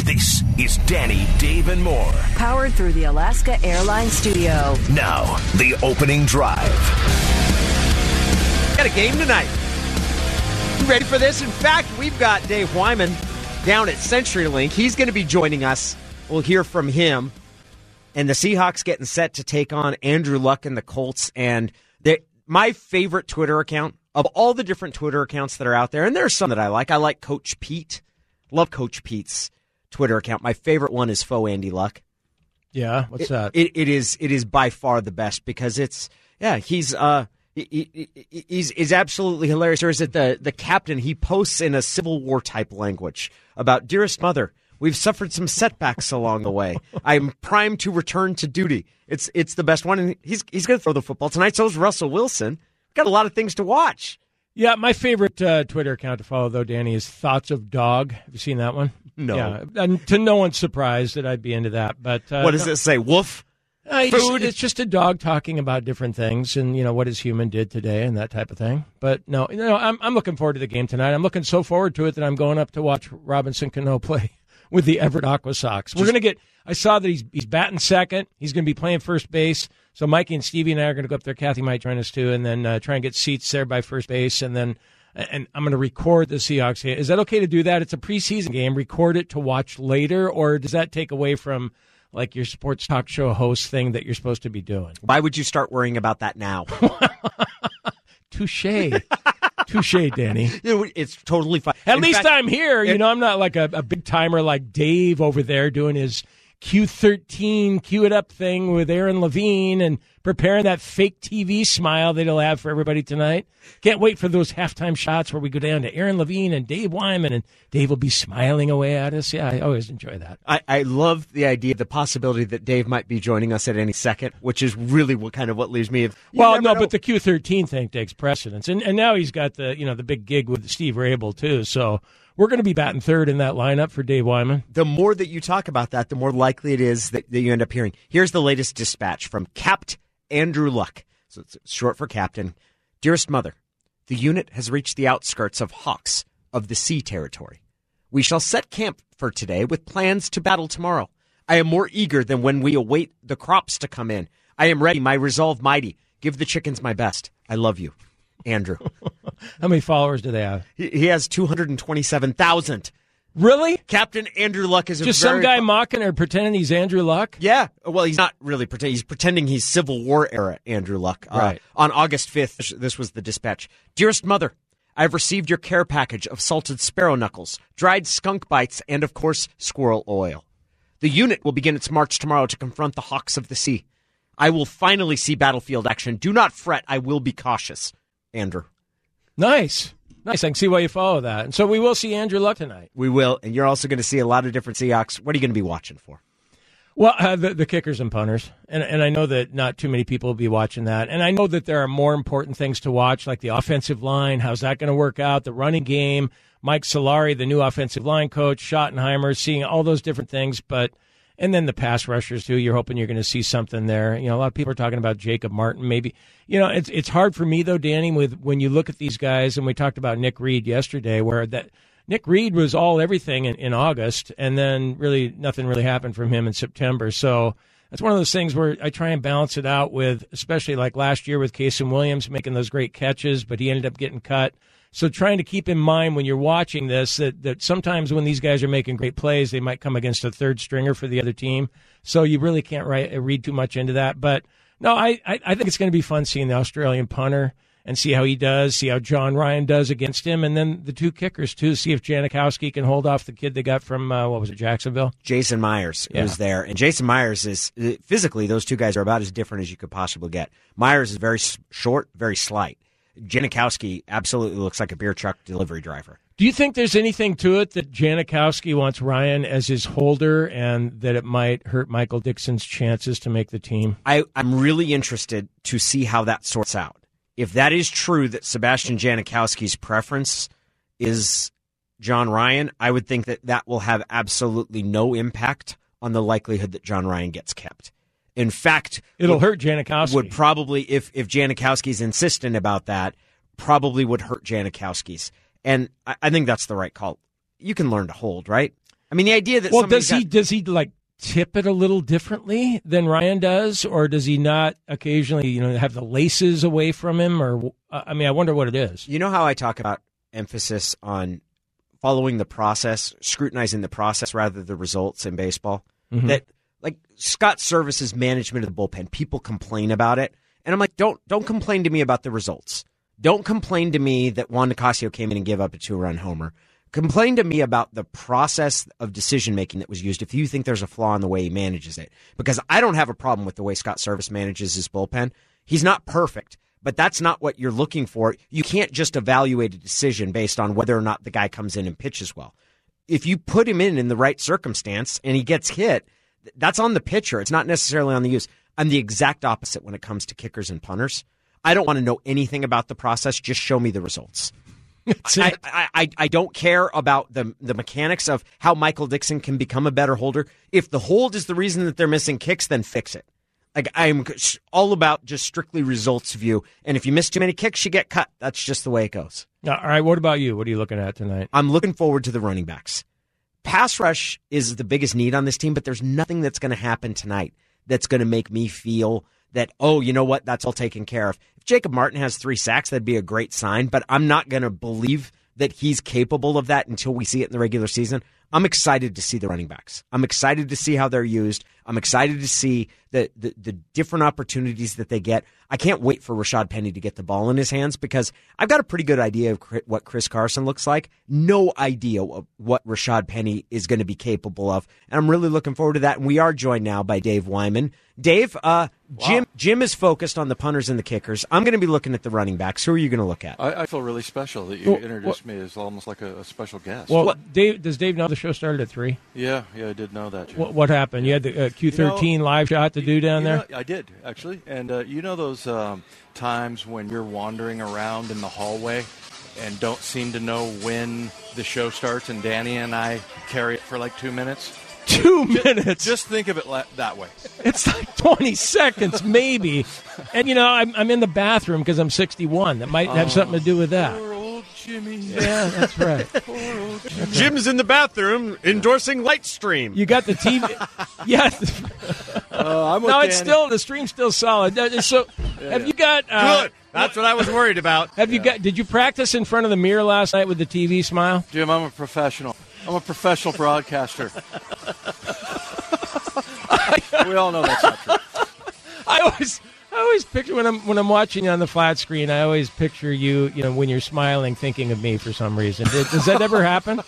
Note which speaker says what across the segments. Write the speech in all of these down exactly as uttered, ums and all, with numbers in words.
Speaker 1: This is Danny, Dave, and more.
Speaker 2: Powered through the Alaska Airlines Studio.
Speaker 1: Now, the opening drive.
Speaker 3: Got a game tonight. You ready for this? In fact, we've got Dave Wyman down at CenturyLink. He's going to be joining us. We'll hear from him. And the Seahawks getting set to take on Andrew Luck and the Colts. And my favorite Twitter account, of all the different Twitter accounts that are out there, and there's some that I like. I like Coach Pete. Love Coach Pete's Twitter account. My favorite one is Faux Andy Luck.
Speaker 4: Yeah, what's
Speaker 3: it,
Speaker 4: that?
Speaker 3: It, it is it is by far the best because it's, yeah, he's uh he, he, he's, he's absolutely hilarious. Or is it the, the captain? He posts in a Civil War type language about, dearest mother, we've suffered some setbacks along the way. I'm primed to return to duty. It's it's the best one, and he's he's going to throw the football tonight. So is Russell Wilson. Got a lot of things to watch.
Speaker 4: Yeah, my favorite uh, Twitter account to follow, though, Danny, is Thoughts of Dog. Have you seen that one?
Speaker 3: No.
Speaker 4: Yeah, and to no one's surprise that I'd be into that. But uh,
Speaker 3: what does
Speaker 4: no,
Speaker 3: it say? Woof?
Speaker 4: Uh, Food? It's just a dog talking about different things and, you know, what his human did today and that type of thing. But, no, you know, I'm, I'm looking forward to the game tonight. I'm looking so forward to it that I'm going up to watch Robinson Cano play with the Everett Aqua Sox. We're going to get – I saw that he's he's batting second. He's going to be playing first base. So Mikey and Stevie and I are going to go up there. Kathy might join us too, and then uh, try and get seats there by first base. And then and I'm going to record the Seahawks game. Is that okay to do that? It's a preseason game. Record it to watch later, or does that take away from like your sports talk show host thing that you're supposed to be doing?
Speaker 3: Why would you start worrying about that now?
Speaker 4: Touche. Touche, Danny.
Speaker 3: It's totally fine.
Speaker 4: At
Speaker 3: In
Speaker 4: least
Speaker 3: fact,
Speaker 4: I'm here.
Speaker 3: It,
Speaker 4: you know, I'm not like a, a big timer like Dave over there doing his Q thirteen, cue it up thing with Aaron Levine and preparing that fake T V smile that he'll have for everybody tonight. Can't wait for those halftime shots where we go down to Aaron Levine and Dave Wyman, and Dave will be smiling away at us. Yeah, I always enjoy that.
Speaker 3: I, I love the idea, the possibility that Dave might be joining us at any second, which is really what kind of what leaves me.
Speaker 4: Well, no,
Speaker 3: know.
Speaker 4: but the Q thirteen thing takes precedence, and and now he's got the you know the big gig with Steve Rabel too. So we're going to be batting third in that lineup for Dave Wyman.
Speaker 3: The more that you talk about that, the more likely it is that, that you end up hearing. Here's the latest dispatch from Capt Andrew Luck. So it's short for Captain. Dearest Mother, the unit has reached the outskirts of Hawks of the Sea territory. We shall set camp for today with plans to battle tomorrow. I am more eager than when we await the crops to come in. I am ready, my resolve mighty. Give the chickens my best. I love you. Andrew.
Speaker 4: How many followers do they have?
Speaker 3: He, he has two hundred twenty-seven thousand.
Speaker 4: Really?
Speaker 3: Captain Andrew Luck is a
Speaker 4: just
Speaker 3: very
Speaker 4: some guy
Speaker 3: fu-
Speaker 4: mocking or pretending he's Andrew Luck?
Speaker 3: Yeah. Well, he's not really pretending. He's pretending he's Civil War era Andrew Luck.
Speaker 4: Right.
Speaker 3: Uh, on August fifth, this was the dispatch. Dearest Mother, I have received your care package of salted sparrow knuckles, dried skunk bites, and, of course, squirrel oil. The unit will begin its march tomorrow to confront the Hawks of the Sea. I will finally see battlefield action. Do not fret. I will be cautious. Andrew.
Speaker 4: Nice. Nice. I can see why you follow that. And so we will see Andrew Luck tonight.
Speaker 3: We will. And you're also going to see a lot of different Seahawks. What are you going to be watching for?
Speaker 4: Well, uh, the, the kickers and punters. And, and I know that not too many people will be watching that. And I know that there are more important things to watch, like the offensive line. How's that going to work out? The running game. Mike Solari, the new offensive line coach. Schottenheimer, seeing all those different things. But and then the pass rushers, too. You're hoping you're going to see something there. You know, a lot of people are talking about Jacob Martin, maybe. You know, it's it's hard for me, though, Danny, with when you look at these guys, and we talked about Nick Reed yesterday, where that Nick Reed was all everything in, in August, and then really nothing really happened from him in September. So that's one of those things where I try and balance it out with, especially like last year with Kason Williams making those great catches, but he ended up getting cut. So trying to keep in mind when you're watching this that, that sometimes when these guys are making great plays, they might come against a third stringer for the other team. So you really can't write, read too much into that. But, no, I, I, I think it's going to be fun seeing the Australian punter and see how he does, see how John Ryan does against him, and then the two kickers, too, see if Janikowski can hold off the kid they got from, uh, what was it, Jacksonville?
Speaker 3: Jason Myers
Speaker 4: yeah.
Speaker 3: was there. And Jason Myers is, physically, those two guys are about as different as you could possibly get. Myers is very short, very slight. Janikowski absolutely looks like a beer truck delivery driver.
Speaker 4: Do you think there's anything to it that Janikowski wants Ryan as his holder and that it might hurt Michael Dixon's chances to make the team?
Speaker 3: I, I'm really interested to see how that sorts out. If that is true, that Sebastian Janikowski's preference is John Ryan, I would think that that will have absolutely no impact on the likelihood that John Ryan gets kept. In fact,
Speaker 4: it'll
Speaker 3: would,
Speaker 4: hurt Janikowski.
Speaker 3: Would probably, if if Janikowski's insistent about that, probably would hurt Janikowski's. And I, I think that's the right call. You can learn to hold, right? I mean, the idea that
Speaker 4: well,
Speaker 3: somebody's
Speaker 4: does he
Speaker 3: got-
Speaker 4: does he like tip it a little differently than Ryan does, or does he not occasionally, you know, have the laces away from him? Or I mean, I wonder what it is.
Speaker 3: You know how I talk about emphasis on following the process, scrutinizing the process rather than the results in baseball?
Speaker 4: Mm-hmm.
Speaker 3: That, like, Scott Service's management of the bullpen, people complain about it. And I'm like, don't don't complain to me about the results. Don't complain to me that Juan Nicasio came in and gave up a two-run homer. Complain to me about the process of decision-making that was used if you think there's a flaw in the way he manages it. Because I don't have a problem with the way Scott Service manages his bullpen. He's not perfect, but that's not what you're looking for. You can't just evaluate a decision based on whether or not the guy comes in and pitches well. If you put him in in the right circumstance and he gets hit, that's on the pitcher. It's not necessarily on the use. I'm the exact opposite when it comes to kickers and punters. I don't want to know anything about the process. Just show me the results. I, I, I, I don't care about the the mechanics of how Michael Dixon can become a better holder. If the hold is the reason that they're missing kicks, then fix it. Like, I'm all about just strictly results view. And if you miss too many kicks, you get cut. That's just the way it goes.
Speaker 4: All right, what about you? What are you looking at tonight?
Speaker 3: I'm looking forward to the running backs. Pass rush is the biggest need on this team, but there's nothing that's going to happen tonight that's going to make me feel that, oh, you know what, that's all taken care of. If Jacob Martin has three sacks, that'd be a great sign, but I'm not going to believe that he's capable of that until we see it in the regular season. I'm excited to see the running backs. I'm excited to see how they're used. I'm excited to see the, the, the different opportunities that they get. I can't wait for Rashad Penny to get the ball in his hands because I've got a pretty good idea of what Chris Carson looks like. No idea of what Rashad Penny is going to be capable of. And I'm really looking forward to that. And we are joined now by Dave Wyman. Dave, uh, wow. Jim Jim is focused on the punters and the kickers. I'm going to be looking at the running backs. Who are you going to look at?
Speaker 5: I, I feel really special that you
Speaker 4: well,
Speaker 5: introduced
Speaker 4: well,
Speaker 5: me as almost like a, a special guest.
Speaker 4: Well,
Speaker 3: what?
Speaker 4: Dave, does Dave know the show started at three?
Speaker 5: Yeah, yeah, I did know that, Jim.
Speaker 4: What, what happened? You had the uh, Q thirteen you know, live shot to do down
Speaker 5: you
Speaker 4: there?
Speaker 5: Know, I did, actually. And uh, you know those um, times when you're wandering around in the hallway and don't seem to know when the show starts, and Danny and I carry it for like two minutes?
Speaker 4: Two minutes.
Speaker 5: Just think of it la- that way.
Speaker 4: It's like twenty seconds, maybe. And, you know, I'm, I'm in the bathroom because I'm sixty-one. That might have oh, something to do with that.
Speaker 5: Poor old Jimmy.
Speaker 4: Yeah, that's right.
Speaker 5: Poor old Jimmy.
Speaker 3: Jim's in the bathroom endorsing Lightstream.
Speaker 4: You got the T V. Yeah.
Speaker 5: Uh, I'm with
Speaker 4: no,
Speaker 5: Danny.
Speaker 4: it's still, the stream's still solid. So
Speaker 5: yeah,
Speaker 4: have
Speaker 5: yeah.
Speaker 4: you got. Uh,
Speaker 3: Good. That's what I was worried about.
Speaker 4: Have you
Speaker 5: yeah.
Speaker 4: got? Did you practice in front of the mirror last night with the T V smile?
Speaker 5: Jim, I'm a professional. I'm a professional broadcaster. We all know that's not true.
Speaker 4: I always, I always picture when I'm when I'm watching you on the flat screen. I always picture you, you know, when you're smiling, thinking of me for some reason. Does that ever happen?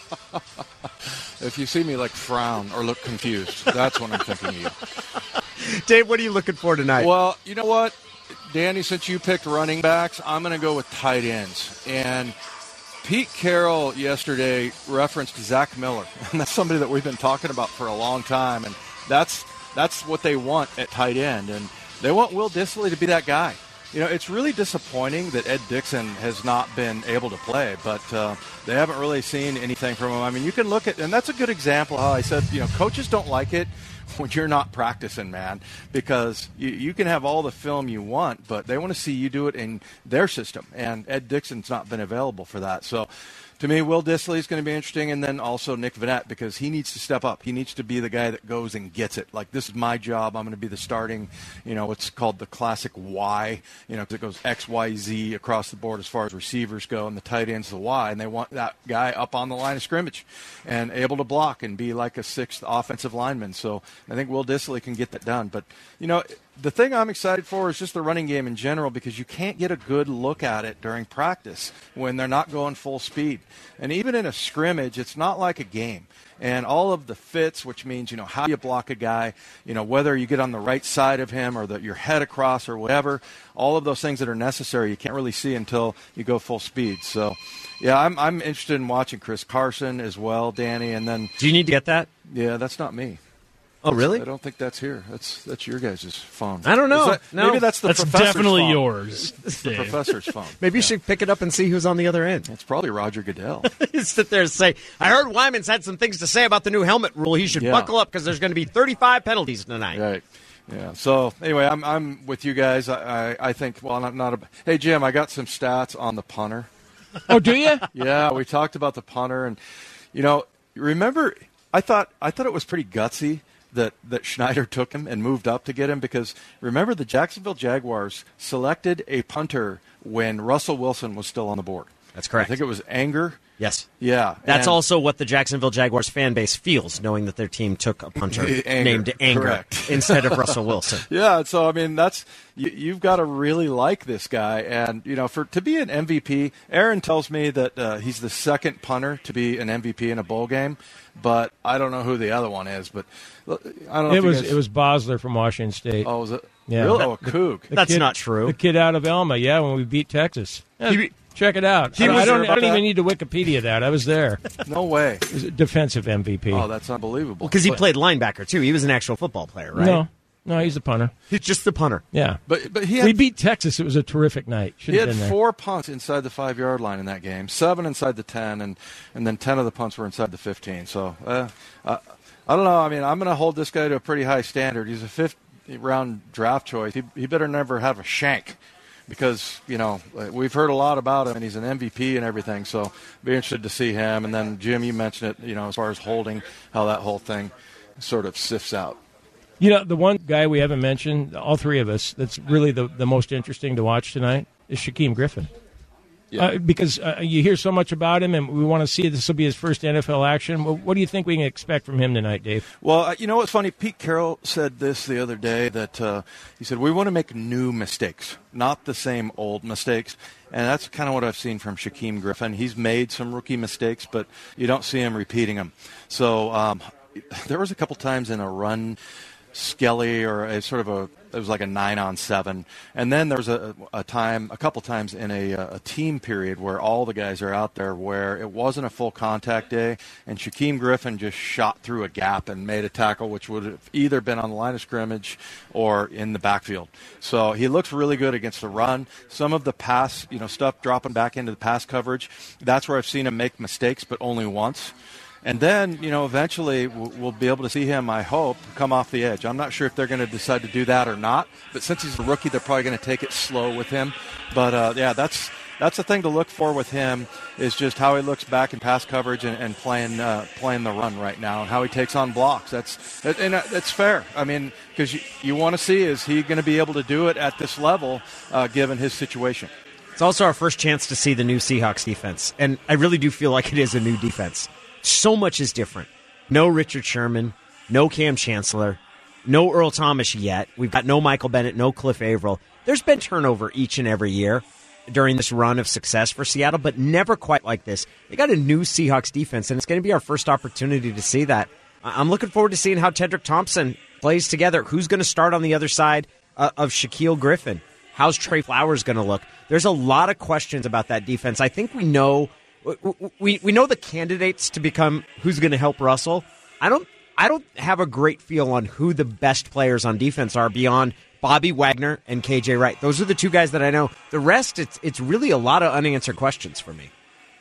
Speaker 5: If you see me like frown or look confused, that's when I'm thinking of you.
Speaker 3: Dave, what are you looking for tonight?
Speaker 5: Well, you know what, Danny, since you picked running backs, I'm going to go with tight ends. And Pete Carroll yesterday referenced Zach Miller, and that's somebody that we've been talking about for a long time, and that's that's what they want at tight end, and they want Will Dissly to be that guy. You know, it's really disappointing that Ed Dickson has not been able to play, but uh, they haven't really seen anything from him. I mean, you can look at, and that's a good example how I said, you know, coaches don't like it when you're not practicing, man, because you, you can have all the film you want, but they want to see you do it in their system, and Ed Dickson's not been available for that. So to me, Will Dissly is going to be interesting, and then also Nick Vanette, because he needs to step up. He needs to be the guy that goes and gets it. Like, this is my job. I'm going to be the starting, you know, what's called the classic Y, you know, because it goes X, Y, Z across the board as far as receivers go, and the tight end's the Y, and they want that guy up on the line of scrimmage and able to block and be like a sixth offensive lineman. So I think Will Dissly can get that done. But, you know, the thing I'm excited for is just the running game in general, because you can't get a good look at it during practice when they're not going full speed. And even in a scrimmage, it's not like a game. And all of the fits, which means, you know, how you block a guy, you know, whether you get on the right side of him or the, your head across or whatever, all of those things that are necessary, you can't really see until you go full speed. So, yeah, I'm I'm interested in watching Chris Carson as well, Danny. And then,
Speaker 3: do you need to get that?
Speaker 5: Yeah, that's not me.
Speaker 3: Oh, really?
Speaker 5: I don't think that's here. That's that's your guys' phone.
Speaker 3: I don't know.
Speaker 5: That,
Speaker 3: no.
Speaker 5: Maybe that's the
Speaker 6: that's
Speaker 5: professor's
Speaker 6: definitely
Speaker 5: phone.
Speaker 6: yours.
Speaker 5: It's the professor's phone.
Speaker 3: Maybe you
Speaker 5: yeah.
Speaker 3: should pick it up and see who's on the other end.
Speaker 5: It's probably Roger Goodell.
Speaker 3: You sit there and say, I heard Wyman's had some things to say about the new helmet rule. He should
Speaker 5: yeah.
Speaker 3: buckle up because there's going to be thirty-five penalties tonight.
Speaker 5: Right. Yeah. So, anyway, I'm I'm with you guys. I, I, I think, well, not, not a – hey, Jim, I got some stats on the punter.
Speaker 4: Oh, do you?
Speaker 5: Yeah, we talked about the punter. And, you know, remember – I thought I thought it was pretty gutsy that, that Schneider took him and moved up to get him, because remember, the Jacksonville Jaguars selected a punter when Russell Wilson was still on the board.
Speaker 3: That's correct.
Speaker 5: I think it was Anger.
Speaker 3: Yes.
Speaker 5: Yeah.
Speaker 3: That's
Speaker 5: and
Speaker 3: also what the Jacksonville Jaguars fan base feels, knowing that their team took a punter
Speaker 5: Anger,
Speaker 3: named Anger
Speaker 5: correct.
Speaker 3: instead of Russell Wilson.
Speaker 5: Yeah, so, I mean, that's you, you've got to really like this guy. And, you know, for to be an M V P, Aaron tells me that uh, he's the second punter to be an M V P in a bowl game, but I don't know who the other one is. But I don't know
Speaker 4: It
Speaker 5: if you
Speaker 4: was
Speaker 5: guys...
Speaker 4: it was Bosler from Washington State.
Speaker 5: Oh, was it?
Speaker 4: Yeah.
Speaker 5: Really? Oh, a Coug.
Speaker 4: The
Speaker 3: That's
Speaker 4: kid-
Speaker 3: not true.
Speaker 4: The kid out of Elma, yeah, when we beat Texas. Yeah,
Speaker 3: He-
Speaker 4: check it out.
Speaker 3: he
Speaker 4: I,
Speaker 3: was
Speaker 4: I don't,
Speaker 5: there
Speaker 4: I don't
Speaker 5: about
Speaker 4: even
Speaker 5: that?
Speaker 4: need to Wikipedia that. I was there.
Speaker 5: No way.
Speaker 4: It was a defensive M V P.
Speaker 5: Oh, that's unbelievable.
Speaker 3: Because he played linebacker, too. He was an actual football player, right?
Speaker 4: No, no, he's a punter.
Speaker 3: He's just the punter.
Speaker 4: Yeah.
Speaker 5: But but he had,
Speaker 4: We beat Texas. It was a terrific night. Should
Speaker 5: he
Speaker 4: have
Speaker 5: had
Speaker 4: been there.
Speaker 5: four punts inside the five-yard line in that game, seven inside the ten, and, and then ten of the punts were inside the fifteen. So, uh, uh, I don't know. I mean, I'm going to hold this guy to a pretty high standard. He's a fifth-round draft choice. He, he better never have a shank, because, you know, we've heard a lot about him, and he's an M V P and everything, so be interested to see him. And then, Jim, you mentioned it, you know, as far as holding, how that whole thing sort of sifts out.
Speaker 4: You know, the one guy we haven't mentioned, all three of us, that's really the, the most interesting to watch tonight is Shaquem Griffin.
Speaker 5: Yeah.
Speaker 4: Uh, because uh, you hear so much about him, and we want to see this will be his first N F L action. What, what do you think we can expect from him tonight, Dave?
Speaker 5: Well, uh, you know what's funny? Pete Carroll said this the other day, that uh, he said, we want to make new mistakes, not the same old mistakes. And that's kind of what I've seen from Shaquem Griffin. He's made some rookie mistakes, but you don't see him repeating them. So um, there was a couple times in a run, Skelly, or a sort of a, it was like a nine on seven. And then there was a, a time, a couple times in a, a team period where all the guys are out there where it wasn't a full contact day, and Shaquem Griffin just shot through a gap and made a tackle which would have either been on the line of scrimmage or in the backfield. So he looks really good against the run. Some of the pass, you know, stuff dropping back into the pass coverage, that's where I've seen him make mistakes, but only once. And then, you know, eventually we'll be able to see him, I hope, come off the edge. I'm not sure if they're going to decide to do that or not, but since he's a rookie, they're probably going to take it slow with him. But, uh, yeah, that's that's the thing to look for with him, is just how he looks back in pass coverage and, and playing uh, playing the run right now, and how he takes on blocks. That's and that's fair. I mean, because you, you want to see, is he going to be able to do it at this level, uh, given his situation?
Speaker 3: It's also our first chance to see the new Seahawks defense, and I really do feel like it is a new defense. So much is different. No Richard Sherman, no Cam Chancellor, no Earl Thomas yet. We've got no Michael Bennett, no Cliff Averill. There's been turnover each and every year during this run of success for Seattle, but never quite like this. They got a new Seahawks defense, and it's going to be our first opportunity to see that. I'm looking forward to seeing how Tedrick Thompson plays together. Who's going to start on the other side uh, of Shaquille Griffin? How's Trey Flowers going to look? There's a lot of questions about that defense. I think we know we we know the candidates to become who's going to help Russell. I don't I don't have a great feel on who the best players on defense are beyond Bobby Wagner and K J Wright. Those are the two guys that I know. The rest, it's it's really a lot of unanswered questions for me.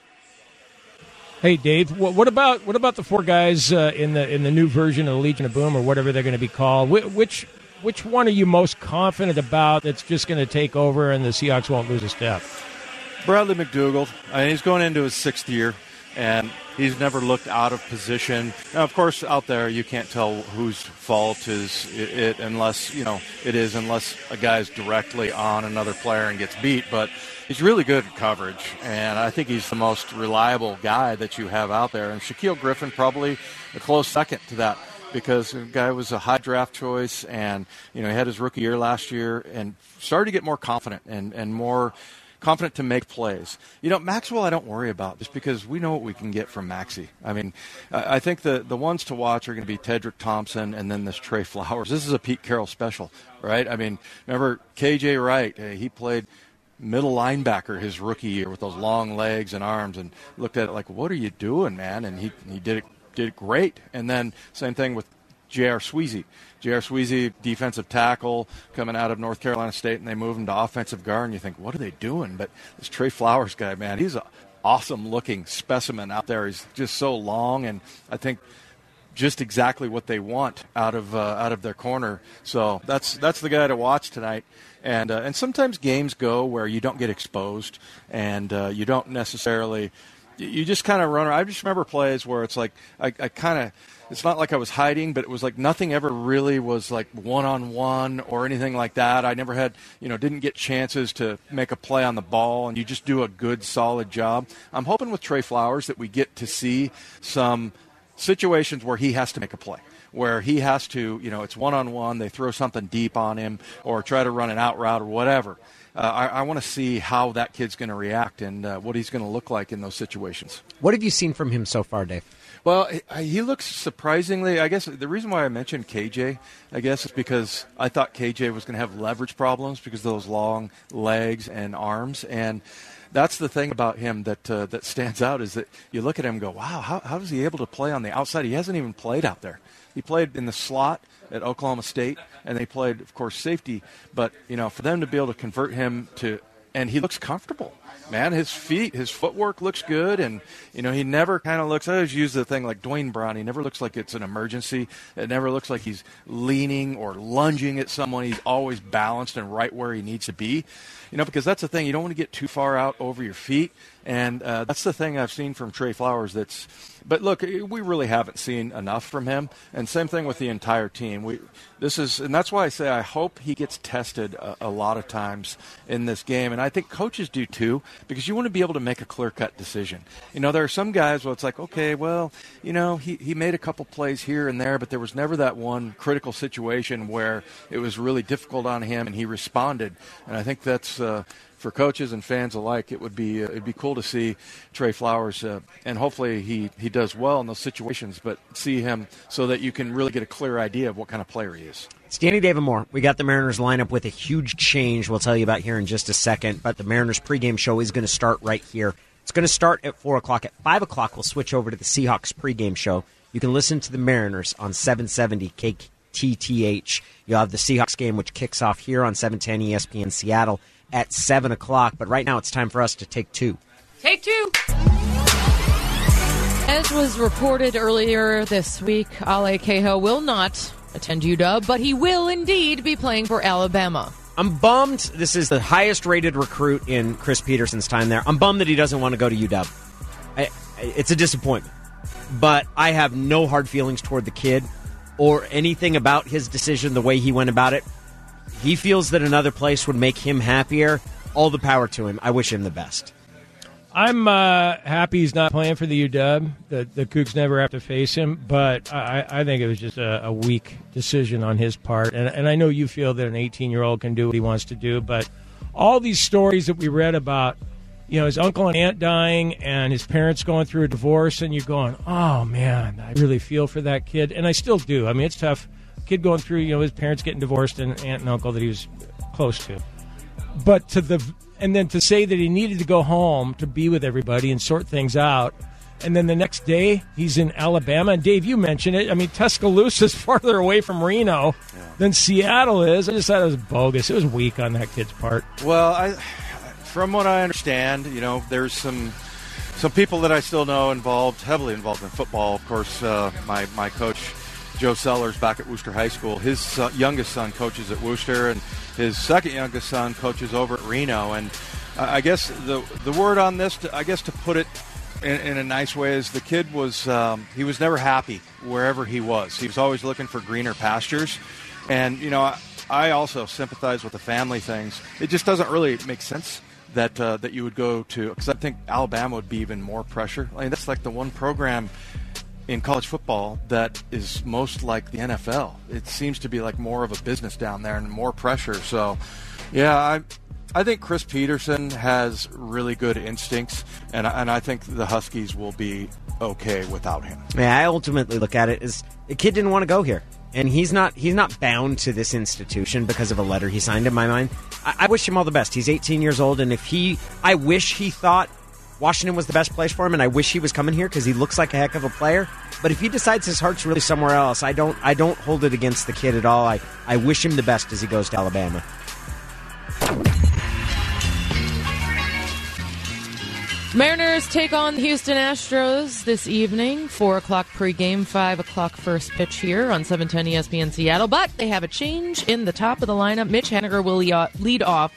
Speaker 4: Hey, Dave, what, what about what about the four guys uh, in the in the new version of the Legion of Boom, or whatever they're going to be called? Wh- which which one are you most confident about that's just going to take over and the Seahawks won't lose a step?
Speaker 5: Bradley McDougall. I mean, he's going into his sixth year, and he's never looked out of position. Now, of course, out there you can't tell whose fault is it unless, you know, it is unless a guy's directly on another player and gets beat. But he's really good at coverage, and I think he's the most reliable guy that you have out there. And Shaquille Griffin probably a close second to that, because the guy was a high draft choice, and, you know, he had his rookie year last year and started to get more confident and, and more – confident to make plays. You know, Maxwell I don't worry about, just because we know what we can get from Maxie. I mean, I think the, the ones to watch are going to be Tedrick Thompson and then this Trey Flowers. This is a Pete Carroll special, right? I mean, remember K J Wright, he played middle linebacker his rookie year with those long legs and arms, and looked at it like, what are you doing, man? And he, he did it, did it great. And then same thing with J R. Sweezy. J R. Sweezy, defensive tackle, coming out of North Carolina State, and they move him to offensive guard, and you think, what are they doing? But this Trey Flowers guy, man, he's an awesome-looking specimen out there. He's just so long, and I think just exactly what they want out of uh, out of their corner. So that's that's the guy to watch tonight. And uh, and sometimes games go where you don't get exposed, and uh, you don't necessarily you just kind of run around. I just remember plays where it's like I, I kind of it's not like I was hiding, but it was like nothing ever really was like one-on-one or anything like that. I never had, you know, didn't get chances to make a play on the ball, and you just do a good, solid job. I'm hoping with Trey Flowers that we get to see some situations where he has to make a play, where he has to, you know, it's one-on-one, they throw something deep on him or try to run an out route or whatever. Uh, I, I want to see how that kid's going to react and uh, what he's going to look like in those situations.
Speaker 3: What have you seen from him so far, Dave?
Speaker 5: Well, he looks surprisingly, I guess the reason why I mentioned K J, I guess, is because I thought K J was going to have leverage problems because of those long legs and arms. And that's the thing about him that uh, that stands out is that you look at him and go, wow, how, how is he able to play on the outside? He hasn't even played out there. He played in the slot at Oklahoma State, and they played, of course, safety. But, you know, for them to be able to convert him to – and he looks comfortable. Man, his feet, his footwork looks good, and, you know, he never kind of looks – I always use the thing like Dwayne Brown. He never looks like it's an emergency. It never looks like he's leaning or lunging at someone. He's always balanced and right where he needs to be. You know, because that's the thing. You don't want to get too far out over your feet, and uh, that's the thing I've seen from Trey Flowers that's – but look, we really haven't seen enough from him, and same thing with the entire team. We, this is, and that's why I say I hope he gets tested a, a lot of times in this game, and I think coaches do too, because you want to be able to make a clear-cut decision. You know, there are some guys where it's like, okay, well, you know, he, he made a couple plays here and there, but there was never that one critical situation where it was really difficult on him, and he responded, and I think that's uh, for coaches and fans alike, it would be uh, it'd be cool to see Trey Flowers, uh, and hopefully he, he does well in those situations, but see him so that you can really get a clear idea of what kind of player he is.
Speaker 3: It's Danny David Moore. We got the Mariners lineup with a huge change we'll tell you about here in just a second, but the Mariners pregame show is going to start right here. It's going to start at four o'clock. At five o'clock, we'll switch over to the Seahawks pregame show. You can listen to the Mariners on seven seventy K T T H. You'll have the Seahawks game, which kicks off here on seven ten E S P N Seattle at seven o'clock. But right now it's time for us to take two.
Speaker 6: Take two. As was reported earlier this week, Ale Cahill will not attend U W, but he will indeed be playing for Alabama.
Speaker 3: I'm bummed. This is the highest-rated recruit in Chris Peterson's time there. I'm bummed that he doesn't want to go to U W. I, it's a disappointment. But I have no hard feelings toward the kid or anything about his decision, the way he went about it. He feels that another place would make him happier. All the power to him. I wish him the best.
Speaker 4: I'm uh, happy he's not playing for the U W. The, the Cougs never have to face him, but I, I think it was just a, a weak decision on his part. And, and I know you feel that an eighteen-year-old can do what he wants to do, but all these stories that we read about, you know, his uncle and aunt dying and his parents going through a divorce, and you're going, oh, man, I really feel for that kid. And I still do. I mean, it's tough. Kid going through, you know, his parents getting divorced and aunt and uncle that he was close to. But to the and then to say that he needed to go home to be with everybody and sort things out, and then the next day he's in Alabama. And Dave, you mentioned it. I mean, Tuscaloosa is farther away from Reno yeah. than Seattle is. I just thought it was bogus. It was weak on that kid's part.
Speaker 5: Well, I, from what I understand, you know, there's some some people that I still know involved, heavily involved in football. Of course, uh, my my coach, Joe Sellers, back at Worcester High School. His son, youngest son coaches at Worcester, and his second youngest son coaches over at Reno. And uh, I guess the the word on this, to, I guess to put it in, in a nice way, is the kid was um, he was never happy wherever he was. He was always looking for greener pastures. And you know, I, I also sympathize with the family things. It just doesn't really make sense that uh, that you would go to, because I think Alabama would be even more pressure. I mean, that's like the one program in college football that is most like the N F L. It seems to be like more of a business down there and more pressure. So, yeah, I I think Chris Peterson has really good instincts, and, and I think the Huskies will be okay without him.
Speaker 3: Yeah, I ultimately look at it as the kid didn't want to go here, and he's not he's not bound to this institution because of a letter he signed, in my mind. I, I wish him all the best. He's eighteen years old, and if he, I wish he thought Washington was the best place for him, and I wish he was coming here because he looks like a heck of a player. But if he decides his heart's really somewhere else, I don't I don't hold it against the kid at all. I, I wish him the best as he goes to Alabama.
Speaker 6: Mariners take on the Houston Astros this evening. four o'clock pregame, five o'clock first pitch here on seven ten E S P N Seattle. But they have a change in the top of the lineup. Mitch Haniger will lead off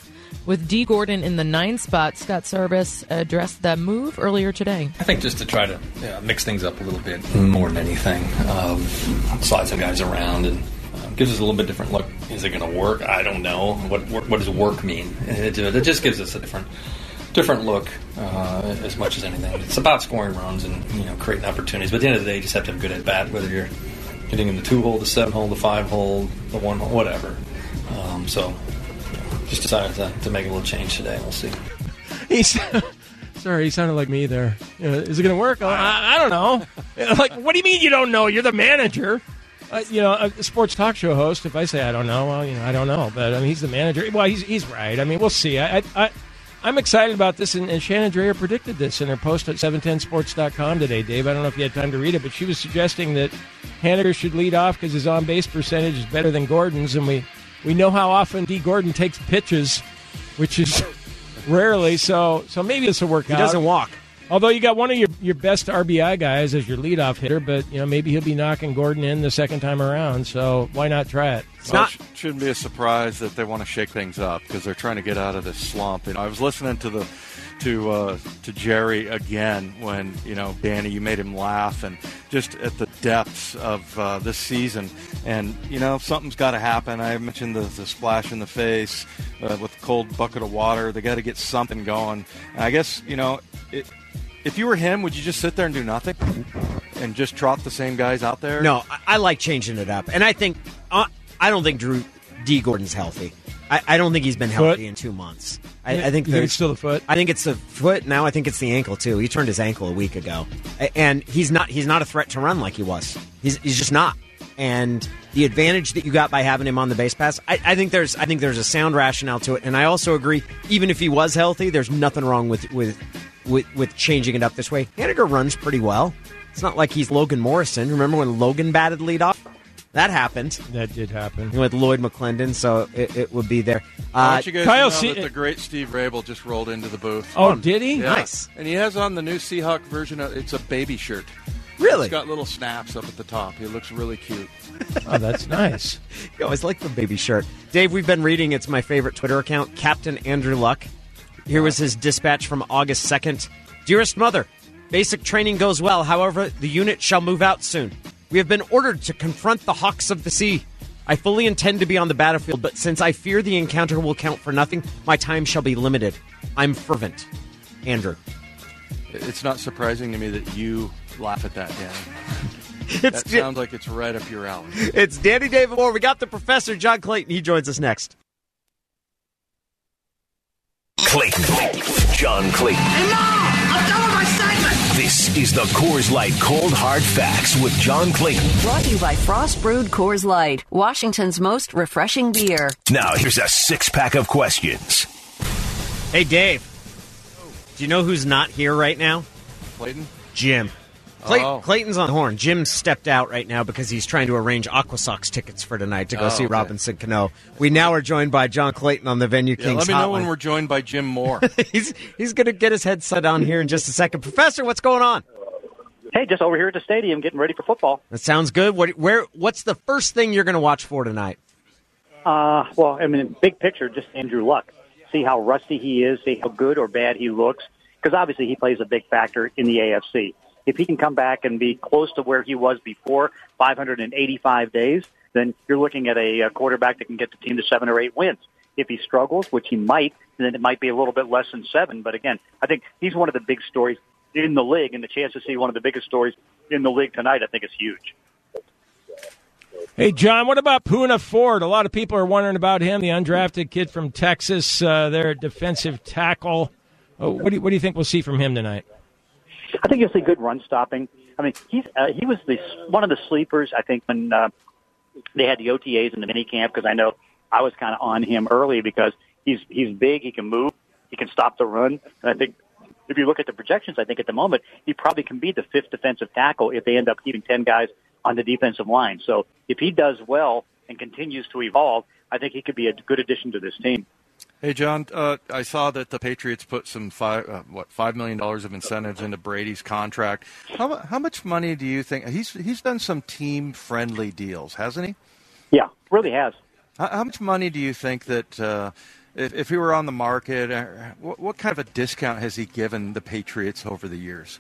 Speaker 6: with D. Gordon in the nine spot. Scott Sarbus addressed the move earlier today.
Speaker 7: I think just to try to yeah, mix things up a little bit more than anything. Um, slide some guys around and uh, gives us a little bit different look. Is it going to work? I don't know. What what does work mean? It, it just gives us a different different look uh, as much as anything. It's about scoring runs and you know creating opportunities. But at the end of the day, you just have to have good at bat, whether you're hitting in the two hole, the seven hole, the five hole, the one hole, whatever. Um, so just decided to, to make a little change today. We'll see.
Speaker 4: He's sorry, he sounded like me there. You know, is it going to work? I, I don't know. Like, what do you mean you don't know? You're the manager. Uh, you know, a sports talk show host. If I say I don't know, well, you know, I don't know. But I mean, he's the manager. Well, he's he's right. I mean, we'll see. I. I, I I'm excited about this, and, and Shannon Drayer predicted this in her post at seven ten sports dot com today, Dave. I don't know if you had time to read it, but she was suggesting that Haniger should lead off because his on-base percentage is better than Gordon's, and we, we know how often D. Gordon takes pitches, which is rarely, so so maybe this will work
Speaker 3: he
Speaker 4: out.
Speaker 3: He doesn't walk.
Speaker 4: Although you got one of your, your best R B I guys as your leadoff hitter, but you know maybe he'll be knocking Gordon in the second time around, so why not try it?
Speaker 5: It's well, not, it sh- shouldn't be a surprise that they want to shake things up because they're trying to get out of this slump. And I was listening to the to uh, to Jerry again when you know Danny, you made him laugh, and just at the depths of uh, this season. And you know something's got to happen. I mentioned the, the splash in the face uh, with a cold bucket of water. They got to get something going. And I guess you know it. If you were him, would you just sit there and do nothing and just trot the same guys out there?
Speaker 3: No, I, I like changing it up. And I think uh, I don't think Drew D. Gordon's healthy. I, I don't think he's been healthy
Speaker 4: foot?
Speaker 3: in two months. I, I think,
Speaker 4: think it's still the foot.
Speaker 3: I think it's the foot. Now I think it's the ankle too. He turned his ankle a week ago, and he's not he's not a threat to run like he was. He's he's just not. And the advantage that you got by having him on the base pass, I, I think there's I think there's a sound rationale to it. And I also agree, even if he was healthy, there's nothing wrong with with. With, with changing it up this way. Haniger runs pretty well. It's not like he's Logan Morrison. Remember when Logan batted leadoff? That happened.
Speaker 4: That did happen.
Speaker 3: With Lloyd McClendon, so it, it would be there.
Speaker 5: Uh, don't you guys
Speaker 4: Kyle
Speaker 5: know
Speaker 4: C-
Speaker 5: that the great Steve Rabel just rolled into the booth?
Speaker 4: Oh, did he?
Speaker 5: Yeah.
Speaker 3: Nice.
Speaker 5: And he has on the new Seahawk version of, it's a baby shirt.
Speaker 3: Really?
Speaker 5: It's got little snaps up at the top. He looks really cute.
Speaker 4: Oh, that's nice.
Speaker 3: You always like the baby shirt. Dave, we've been reading, it's my favorite Twitter account, Captain Andrew Luck. Here was his dispatch from August second. Dearest Mother, basic training goes well. However, the unit shall move out soon. We have been ordered to confront the Hawks of the Sea. I fully intend to be on the battlefield, but since I fear the encounter will count for nothing, my time shall be limited. I'm fervent. Andrew.
Speaker 5: It's not surprising to me that you laugh at that, Danny.
Speaker 3: It's
Speaker 5: that sounds like it's right up your alley.
Speaker 3: It's Danny David Moore. We got the professor, John Clayton. He joins us next.
Speaker 1: Clayton. John Clayton.
Speaker 8: Hey, Mom! I'm done with my segment!
Speaker 1: This is the Coors Light Cold Hard Facts with John Clayton.
Speaker 2: Brought to you by Frost Brewed Coors Light, Washington's most refreshing beer.
Speaker 1: Now, here's a six-pack of questions.
Speaker 3: Hey, Dave. Do you know who's not here right now?
Speaker 5: Clayton?
Speaker 3: Jim. Clay-
Speaker 5: oh.
Speaker 3: Clayton's on the horn. Jim stepped out right now because he's trying to arrange Aqua Sox tickets for tonight to go
Speaker 5: oh,
Speaker 3: see
Speaker 5: okay.
Speaker 3: Robinson Cano. We now are joined by John Clayton on the Venue
Speaker 5: Yeah,
Speaker 3: Kings
Speaker 5: let me know
Speaker 3: hotline.
Speaker 5: when we're joined by Jim Moore.
Speaker 3: he's he's going to get his head set on here in just a second. Professor, what's going on?
Speaker 9: Hey, just over here at the stadium getting ready for football.
Speaker 3: That sounds good. What where what's the first thing you're going to watch for tonight?
Speaker 9: Uh, well, I mean, big picture, just Andrew Luck. See how rusty he is, see how good or bad he looks, because obviously he plays a big factor in the A F C. If he can come back and be close to where he was before, five hundred eighty-five days, then you're looking at a, a quarterback that can get the team to seven or eight wins. If he struggles, which he might, then it might be a little bit less than seven. But again, I think he's one of the big stories in the league, and the chance to see one of the biggest stories in the league tonight, I think, is huge.
Speaker 4: Hey, John, what about Poona Ford? A lot of people are wondering about him, the undrafted kid from Texas, uh, their defensive tackle. Oh, what do you, what do you think we'll see from him tonight?
Speaker 9: I think you'll see good run stopping. I mean, he's uh, he was the one of the sleepers, I think, when uh, they had the O T As and the mini camp, because I know I was kind of on him early because he's he's big, he can move, he can stop the run. And I think if you look at the projections, I think at the moment he probably can be the fifth defensive tackle if they end up keeping ten guys on the defensive line. So if he does well and continues to evolve, I think he could be a good addition to this team.
Speaker 5: Hey, John, uh, I saw that the Patriots put some five, uh, what, five million dollars of incentives into Brady's contract. How how much money do you think he's he's done some team friendly deals, hasn't he?
Speaker 9: Yeah, really has.
Speaker 5: How, how much money do you think that uh, if, if he were on the market, uh, what, what kind of a discount has he given the Patriots over the years?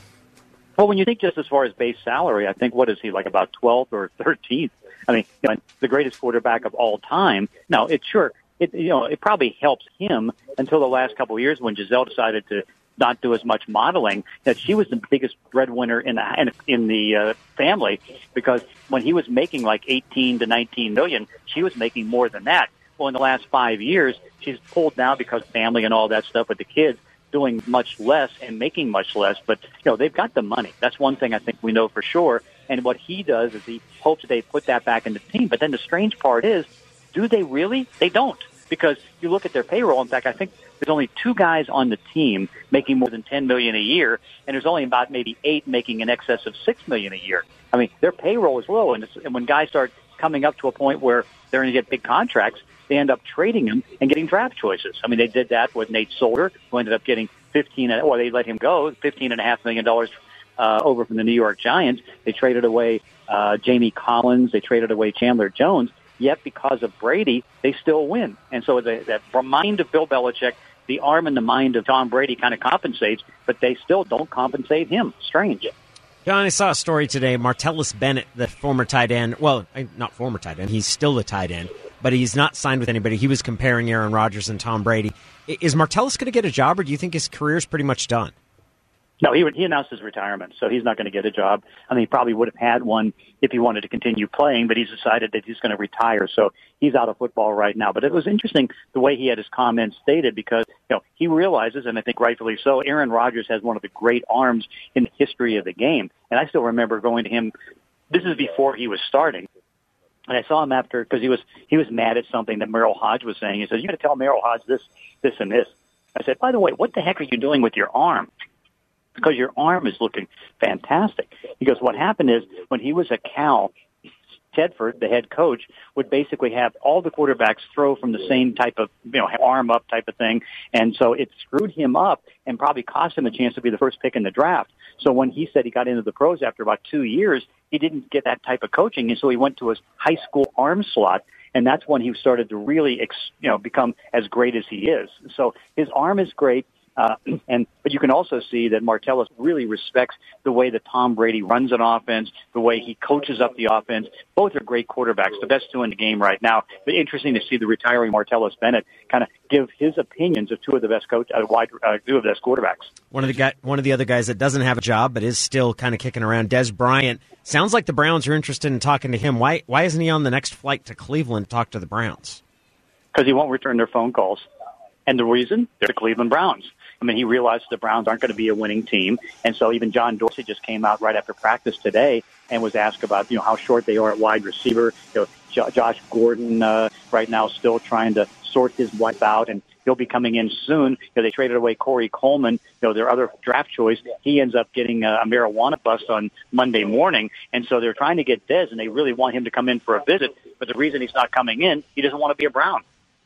Speaker 9: Well, when you think just as far as base salary, I think, what is he, like about twelfth or thirteenth? I mean, you know, the greatest quarterback of all time. Now, it sure, it you know, it probably helps him until the last couple of years when Giselle decided to not do as much modeling, that she was the biggest breadwinner in the in, in the uh, family, because when he was making like eighteen to nineteen million, she was making more than that. Well, in the last five years, she's pulled now because family and all that stuff with the kids, doing much less and making much less. But, you know, they've got the money. That's one thing I think we know for sure. And what he does is he hopes they put that back in the team. But then the strange part is, do they really? They don't. Because you look at their payroll. In fact, I think there's only two guys on the team making more than ten million dollars a year, and there's only about maybe eight making in excess of six million dollars a year. I mean, their payroll is low, and, it's, and when guys start coming up to a point where they're going to get big contracts, they end up trading them and getting draft choices. I mean, they did that with Nate Solder, who ended up getting fifteen, or they let him go, fifteen and a half million dollars uh, over from the New York Giants. They traded away uh, Jamie Collins. They traded away Chandler Jones. Yet, because of Brady, they still win. And so the, that mind of Bill Belichick, the arm and the mind of Tom Brady kind of compensates, but they still don't compensate him. Strange.
Speaker 3: John, I saw a story today. Martellus Bennett, the former tight end, well, not former tight end, he's still a tight end, but he's not signed with anybody. He was comparing Aaron Rodgers and Tom Brady. Is Martellus going to get a job, or do you think his career's pretty much done?
Speaker 9: No, he he announced his retirement, so he's not going to get a job. I mean, he probably would have had one if he wanted to continue playing, but he's decided that he's going to retire, so he's out of football right now. But it was interesting the way he had his comments stated, because, you know, he realizes, and I think rightfully so, Aaron Rodgers has one of the great arms in the history of the game. And I still remember going to him, this is before he was starting, and I saw him after, because he was he was mad at something that Merrill Hodge was saying. He said, "You got to tell Merrill Hodge this, this, and this." I said, "By the way, what the heck are you doing with your arm? Because your arm is looking fantastic." He goes, "What happened is when he was at Cal, Tedford, the head coach, would basically have all the quarterbacks throw from the same type of, you know, arm up type of thing. And so it screwed him up and probably cost him a chance to be the first pick in the draft. So when he said he got into the pros after about two years, he didn't get that type of coaching. And so he went to his high school arm slot. And that's when he started to really, ex, you know, become as great as he is. So his arm is great. Uh, and but you can also see that Martellus really respects the way that Tom Brady runs an offense, the way he coaches up the offense. Both are great quarterbacks, the best two in the game right now. But interesting to see the retiring Martellus Bennett kind of give his opinions of two of the best coach, uh, wide, uh, two of the best quarterbacks.
Speaker 3: One of the guy, one of the other guys that doesn't have a job but is still kind of kicking around, Des Bryant. Sounds like the Browns are interested in talking to him. Why? Why isn't he on the next flight to Cleveland to talk to the Browns?
Speaker 9: Because he won't return their phone calls. And the reason? They're the Cleveland Browns. I mean, he realized the Browns aren't going to be a winning team. And so even John Dorsey just came out right after practice today and was asked about, you know, how short they are at wide receiver. You know, J- Josh Gordon uh, right now still trying to sort his wife out, and he'll be coming in soon. You know, they traded away Corey Coleman, you know, their other draft choice. He ends up getting a, a marijuana bust on Monday morning. And so they're trying to get Dez, and they really want him to come in for a visit. But the reason he's not coming in, he doesn't want to be a Brown.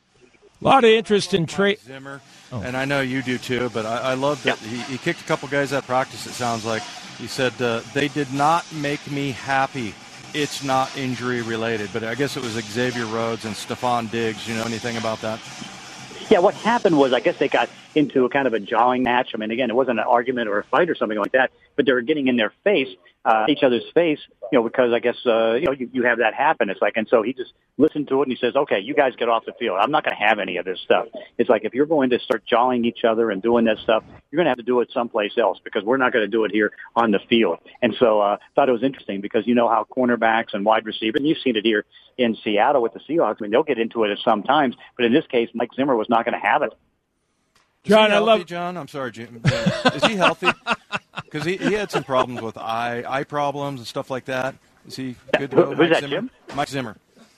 Speaker 4: A lot of interest in trade.
Speaker 5: Zimmer, oh. And I know you do too, but I, I love that yeah. he, he kicked a couple guys out of practice, it sounds like. He said, uh, they did not make me happy. It's not injury related. But I guess it was Xavier Rhodes and Stephon Diggs. You know anything about that?
Speaker 9: Yeah, what happened was I guess they got into a kind of a jawing match. I mean, again, it wasn't an argument or a fight or something like that, but they were getting in their face, uh, each other's face, you know, because I guess, uh, you know, you, you have that happen. It's like, and so he just listened to it and he says, okay, you guys get off the field. I'm not going to have any of this stuff. It's like, if you're going to start jawing each other and doing that stuff, you're going to have to do it someplace else because we're not going to do it here on the field. And so I uh, thought it was interesting because you know how cornerbacks and wide receivers, and you've seen it here in Seattle with the Seahawks. I mean, they'll get into it at some times, but in this case, Mike Zimmer was not going to have it.
Speaker 5: John, healthy, I love John. I'm sorry, Jim. Is he healthy? Because he, he had some problems with eye eye problems and stuff like that. Is he good to go?
Speaker 9: Who's
Speaker 5: Mike
Speaker 9: that,
Speaker 5: Zimmer?
Speaker 9: Jim?
Speaker 5: Mike Zimmer.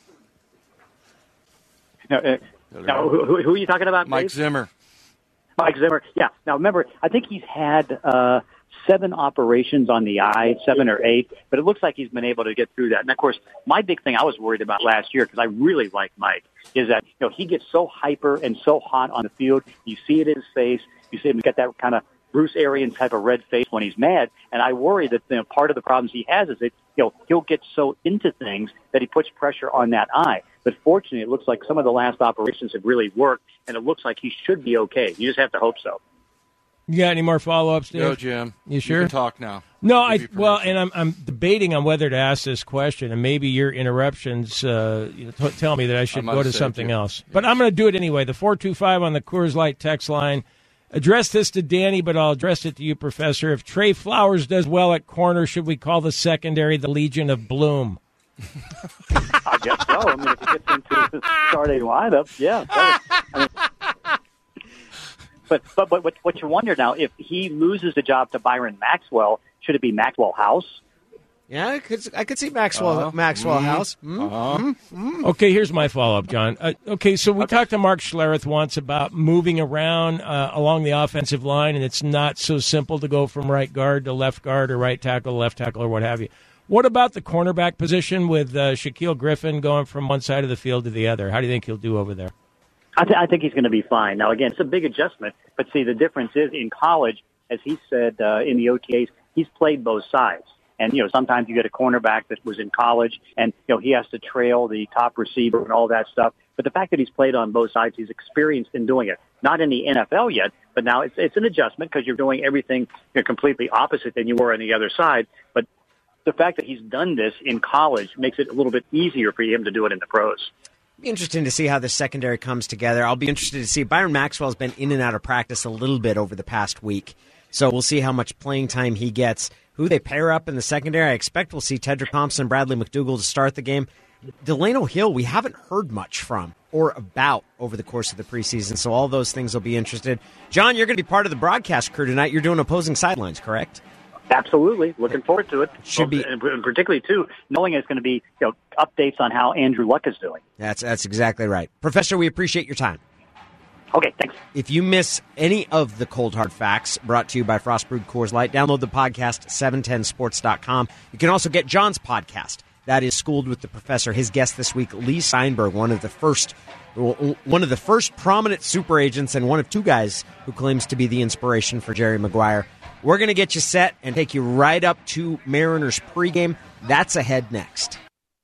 Speaker 9: No, uh, no who, who are you talking about?
Speaker 5: Mike
Speaker 9: Dave?
Speaker 5: Zimmer.
Speaker 9: Mike Zimmer. Yeah. Now remember, I think he's had uh, seven operations on the eye, seven or eight, but it looks like he's been able to get through that. And of course, my big thing I was worried about last year, because I really like Mike, is that, you know, he gets so hyper and so hot on the field. You see it in his face. You see him get that kind of Bruce Arians type of red face when he's mad. And I worry that you know, part of the problems he has is that you know he'll get so into things that he puts pressure on that eye. But fortunately, it looks like some of the last operations have really worked, and it looks like he should be okay. You just have to hope so.
Speaker 4: You got any more follow-ups, Dave?
Speaker 5: No, Jim.
Speaker 4: You sure?
Speaker 5: You can talk now.
Speaker 4: No, I well, and I'm I'm debating on whether to ask this question, and maybe your interruptions uh, you know, t- tell me that I should
Speaker 5: I
Speaker 4: go to something you. else. Yes. But I'm going to do it anyway. The four two five on the Coors Light text line. Address this to Danny, but I'll address it to you, Professor. If Trey Flowers does well at corner, should we call the secondary the Legion of Bloom?
Speaker 9: I guess so. I mean, if he gets into the starting lineup, yeah. That was, I mean, But, but but what, what you wonder now, if he loses the job to Byron Maxwell, should it be Maxwell House?
Speaker 3: Yeah, I could, I could see Maxwell uh, Maxwell
Speaker 5: mm,
Speaker 3: House. Mm,
Speaker 5: uh-huh.
Speaker 3: mm, mm.
Speaker 4: Okay, here's my follow-up, John. Uh, okay, so we okay. talked to Mark Schlereth once about moving around uh, along the offensive line, and it's not so simple to go from right guard to left guard or right tackle to left tackle or what have you. What about the cornerback position with uh, Shaquille Griffin going from one side of the field to the other? How do you think he'll do over there?
Speaker 9: I, th- I think he's going to be fine. Now, again, it's a big adjustment, but see, the difference is in college, as he said uh, in the O T As, he's played both sides. And, you know, sometimes you get a cornerback that was in college and, you know, he has to trail the top receiver and all that stuff. But the fact that he's played on both sides, he's experienced in doing it. Not in the N F L yet, but now it's, it's an adjustment because you're doing everything you know, completely opposite than you were on the other side. But the fact that he's done this in college makes it a little bit easier for him to do it in the pros.
Speaker 3: Be interesting to see how the secondary comes together. I'll be interested to see. Byron Maxwell's been in and out of practice a little bit over the past week, so we'll see how much playing time he gets. Who they pair up in the secondary, I expect we'll see Tedrick Thompson, Bradley McDougald to start the game. Delano Hill, we haven't heard much from or about over the course of the preseason, so all those things will be interested. John, you're going to be part of the broadcast crew tonight. You're doing opposing sidelines, correct?
Speaker 9: Absolutely. Looking forward to it.
Speaker 3: Should be,
Speaker 9: and particularly, too, knowing it's going to be you know, updates on how Andrew Luck is doing.
Speaker 3: That's that's exactly right. Professor, we appreciate your time.
Speaker 9: Okay, thanks.
Speaker 3: If you miss any of the Cold Hard Facts brought to you by Frost Brewed Coors Light, download the podcast, seven ten sports dot com. You can also get John's podcast. That is Schooled with the Professor. His guest this week, Lee Steinberg, one of the first one of the first prominent super agents and one of two guys who claims to be the inspiration for Jerry Maguire. We're going to get you set and take you right up to Mariners pregame. That's ahead next.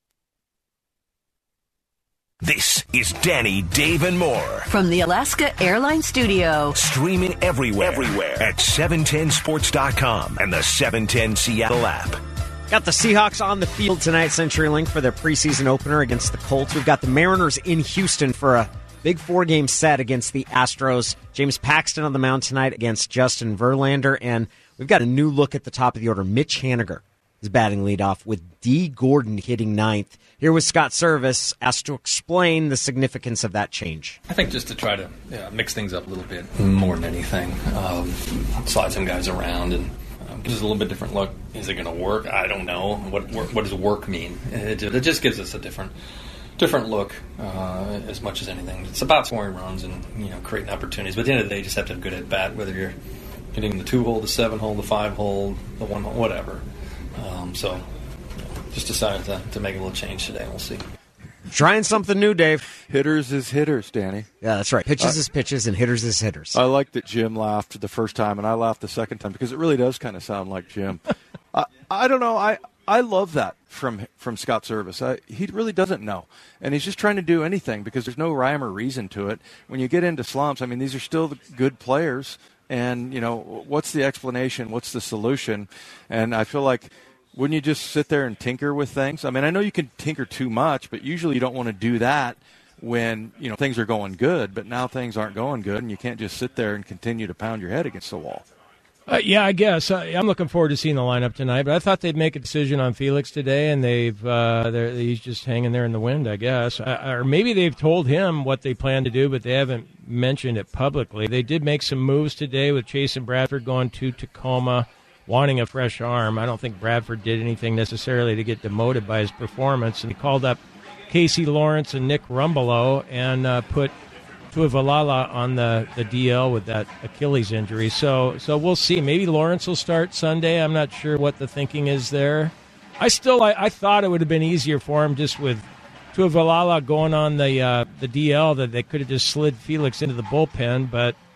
Speaker 1: This is Danny, Dave, and more.
Speaker 2: From the Alaska Airlines Studio.
Speaker 1: Streaming everywhere, everywhere at seven ten sports dot com and the seven ten Seattle app.
Speaker 3: Got the Seahawks on the field tonight, CenturyLink, for their preseason opener against the Colts. We've got the Mariners in Houston for a big four-game set against the Astros. James Paxton on the mound tonight against Justin Verlander. And we've got a new look at the top of the order. Mitch Haniger is batting leadoff with D. Gordon hitting ninth. Here was Scott Service, asked to explain the significance of that change.
Speaker 7: I think just to try to yeah, mix things up a little bit more than anything. Um, slide some guys around and um, gives us a little bit different look. Is it going to work? I don't know. What what does work mean? It, it just gives us a different different look uh, as much as anything. It's about scoring runs and you know creating opportunities. But at the end of the day, you just have to have a good at bat, whether you're hitting the two hole, the seven hole, the five hole, the one hole, whatever. Um, so, just decided to, to make a little change today. We'll see.
Speaker 3: Trying something new, Dave.
Speaker 5: Hitters is hitters, Danny.
Speaker 3: Yeah, that's right. Pitches uh, is pitches, and hitters is hitters.
Speaker 5: I like that Jim laughed the first time, and I laughed the second time because it really does kind of sound like Jim. I, I don't know. I, I love that from from Scott Service. I, he really doesn't know, and he's just trying to do anything because there's no rhyme or reason to it. When you get into slumps, I mean, these are still the good players, and you know what's the explanation? What's the solution? And I feel like. Wouldn't you just sit there and tinker with things? I mean, I know you can tinker too much, but usually you don't want to do that when, you know, things are going good. But now things aren't going good, and you can't just sit there and continue to pound your head against the wall.
Speaker 4: Uh, yeah, I guess. Uh, I'm looking forward to seeing the lineup tonight, but I thought they'd make a decision on Felix today, and they've uh, they're, he's just hanging there in the wind, I guess. Uh, or maybe they've told him what they plan to do, but they haven't mentioned it publicly. They did make some moves today with Chase and Bradford going to Tacoma, wanting a fresh arm. I don't think Bradford did anything necessarily to get demoted by his performance. And he called up Casey Lawrence and Nick Rumbelow and uh, put Tuivalala on the, the D L with that Achilles injury. So so we'll see. Maybe Lawrence will start Sunday. I'm not sure what the thinking is there. I still I, I thought it would have been easier for him just with Tuivalala going on the uh, the D L that they could have just slid Felix into the bullpen, but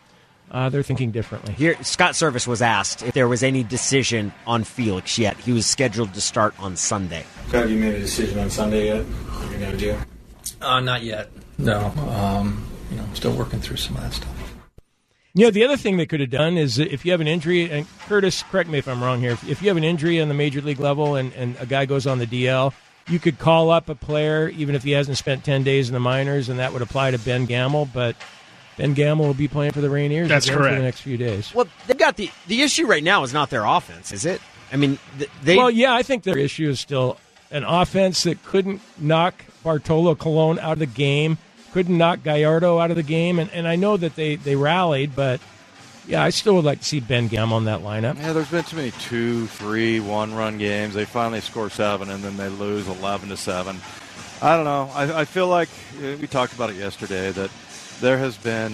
Speaker 4: uh, they're thinking differently.
Speaker 3: Here, Scott Service was asked if there was any decision on Felix yet. He was scheduled to start on Sunday.
Speaker 10: Have you made a decision on Sunday yet? What you're going to do?
Speaker 7: Uh, not yet. No. Um, you know, I'm still working through some of that stuff.
Speaker 4: You know, the other thing they could have done is if you have an injury, and Curtis, correct me if I'm wrong here, if, if you have an injury on the major league level and, and a guy goes on the D L, you could call up a player even if he hasn't spent ten days in the minors, and that would apply to Ben Gamel, but Ben Gamel will be playing for the Rainiers
Speaker 11: That's
Speaker 4: again
Speaker 11: correct.
Speaker 4: for the next few days.
Speaker 3: Well, they've got the, the issue right now is not their offense, is it? I mean, they...
Speaker 4: Well, yeah, I think their issue is still an offense that couldn't knock Bartolo Colon out of the game, couldn't knock Gallardo out of the game, and, and I know that they, they rallied, but yeah, I still would like to see Ben Gamel in that lineup.
Speaker 5: Yeah, there's been too many two, three, one-run games. They finally score seven, and then they lose eleven to seven. I don't know. I, I feel like we talked about it yesterday that there has been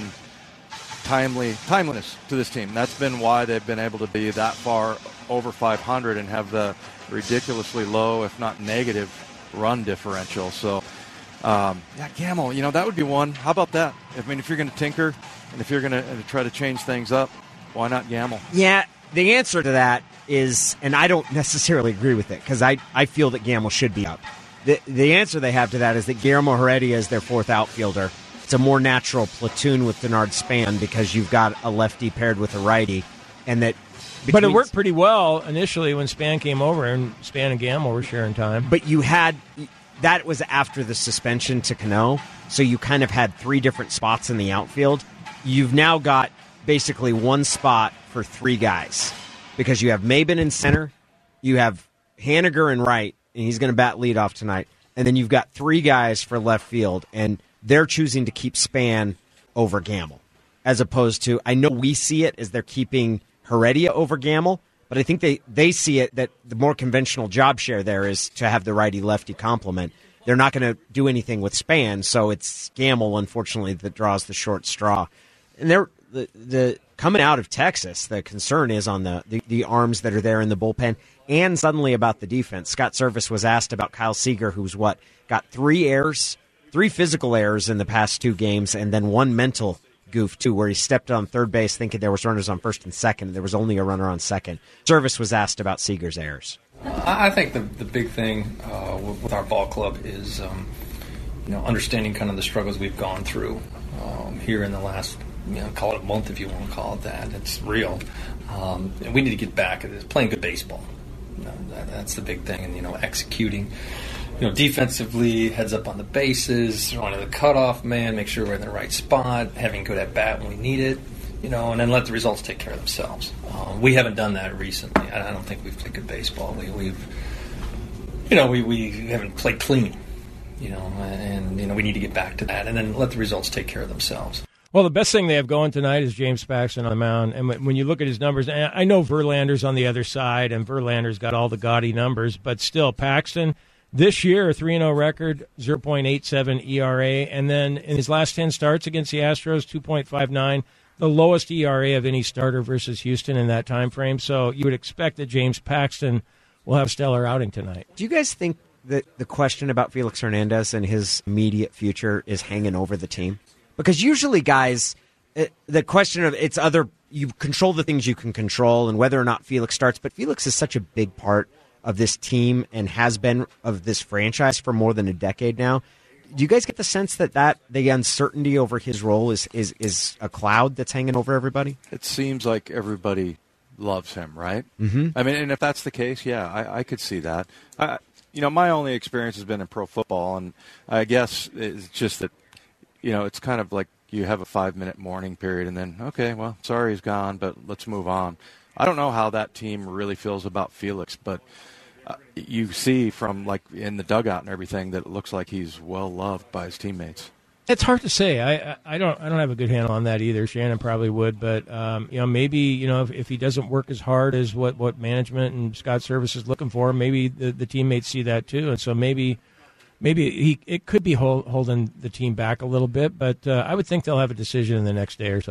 Speaker 5: timely timeliness to this team. That's been why they've been able to be that far over five hundred and have the ridiculously low, if not negative, run differential. So. Um, yeah, Gamel, you know, that would be one. How about that? I mean, if you're going to tinker and if you're going to uh, try to change things up, why not Gamel?
Speaker 3: Yeah, the answer to that is, and I don't necessarily agree with it because I, I feel that Gamel should be up. The, the answer they have to that is that Guillermo Heredia is their fourth outfielder. It's a more natural platoon with Denard Span because you've got a lefty paired with a righty. and that.
Speaker 4: But it worked pretty well initially when Span came over, and Span and Gamel were sharing time.
Speaker 3: But you had... That was after the suspension to Cano, so you kind of had three different spots in the outfield. You've now got basically one spot for three guys because you have Maben in center, you have Haniger in right, and he's going to bat leadoff tonight, and then you've got three guys for left field, and they're choosing to keep Span over Gamel, as opposed to, I know we see it as they're keeping Heredia over Gamel, but I think they, they see it that the more conventional job share there is to have the righty-lefty complement. They're not going to do anything with Span, so it's Gamel, unfortunately, that draws the short straw. And they're the, the coming out of Texas, the concern is on the, the, the arms that are there in the bullpen, and suddenly about the defense. Scott Service was asked about Kyle Seager, who's what got three errors, three physical errors in the past two games, and then one mental goof, too, where he stepped on third base thinking there was runners on first and second, and there was only a runner on second. Service was asked about Seager's errors.
Speaker 7: I think the the big thing uh, with our ball club is, um, you know, understanding kind of the struggles we've gone through um, here in the last, you know, call it a month if you want to call it that. It's real. Um, and we need to get back at playing good baseball. You know, that, that's the big thing, and, you know, executing. You know, defensively, heads up on the bases, throwing to the cutoff man, make sure we're in the right spot, having good at bat when we need it, you know, and then let the results take care of themselves. Um, we haven't done that recently. I, I don't think we've played good baseball. We, we've, you know, we, we haven't played clean, you know, and, you know, we need to get back to that and then let the results take care of themselves.
Speaker 4: Well, the best thing they have going tonight is James Paxton on the mound. And when you look at his numbers, and I know Verlander's on the other side, and Verlander's got all the gaudy numbers, but still, Paxton... This year, a three and oh record, zero point eight seven E R A, and then in his last ten starts against the Astros, two point five nine, the lowest E R A of any starter versus Houston in that time frame. So you would expect that James Paxton will have a stellar outing tonight.
Speaker 3: Do you guys think that the question about Felix Hernandez and his immediate future is hanging over the team? Because usually, guys, the question of it's other, you control the things you can control and whether or not Felix starts, but Felix is such a big part of this team and has been of this franchise for more than a decade now. Do you guys get the sense that, that the uncertainty over his role is, is, is a cloud that's hanging over everybody?
Speaker 5: It seems like everybody loves him, right?
Speaker 3: Mm-hmm.
Speaker 5: I mean, and if that's the case, yeah, I, I could see that. I, you know, my only experience has been in pro football, and I guess it's just that, you know, it's kind of like you have a five-minute mourning period, and then, okay, well, sorry he's gone, but let's move on. I don't know how that team really feels about Felix, but uh, you see from like in the dugout and everything that it looks like he's well loved by his teammates.
Speaker 4: It's hard to say. I, I don't I don't have a good handle on that either. Shannon probably would, but um, you know, maybe you know if, if he doesn't work as hard as what, what management and Scott Service is looking for, maybe the, the teammates see that too, and so maybe maybe he it could be hold, holding the team back a little bit. But uh, I would think they'll have a decision in the next day or so.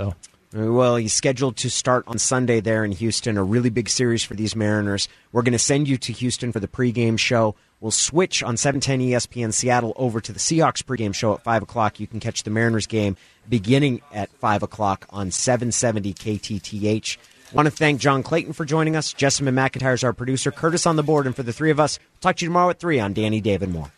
Speaker 3: Well, he's scheduled to start on Sunday there in Houston, a really big series for these Mariners. We're going to send you to Houston for the pregame show. We'll switch on seven ten E S P N Seattle over to the Seahawks pregame show at five o'clock. You can catch the Mariners game beginning at five o'clock on seven seventy K T T H. I want to thank John Clayton for joining us. Jessamine McIntyre is our producer. Curtis on the board. And for the three of us, we'll talk to you tomorrow at three on Danny, Dave, and More.